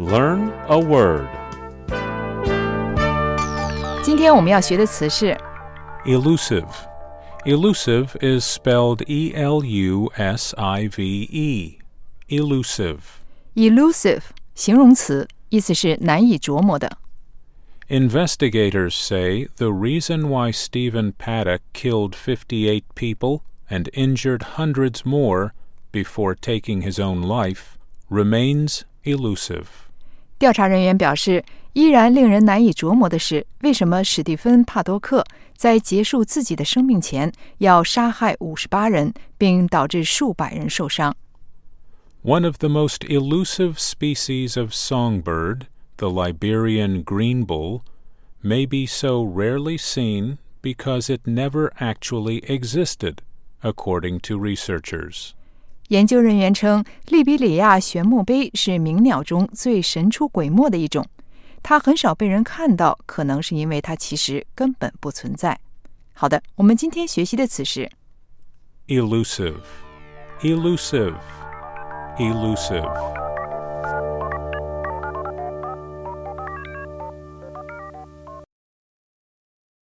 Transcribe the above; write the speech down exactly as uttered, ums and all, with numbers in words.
Learn a word. 今天我们要学的词是 Elusive. Elusive is spelled E L U S I V E. Elusive. elusive 形容词，意思是难以琢磨的。 Investigators say the reason why Stephen Paddock killed fifty-eight people and injured hundreds more before taking his own life remains elusive. 调查人员表示，依然令人难以琢磨的是，为什么史蒂芬·帕多克在结束自己的生命前要杀害五十八人，并导致数百人受伤。 One of the most elusive species of songbird, the Liberian green bull, may be so rarely seen because it never actually existed, according to researchers. 研究人员称，利比里亚玄木杯是鸣鸟中最神出鬼没的一种，它很少被人看到，可能是因为它其实根本不存在。好的，我们今天学习的词是 Elusive, elusive, elusive.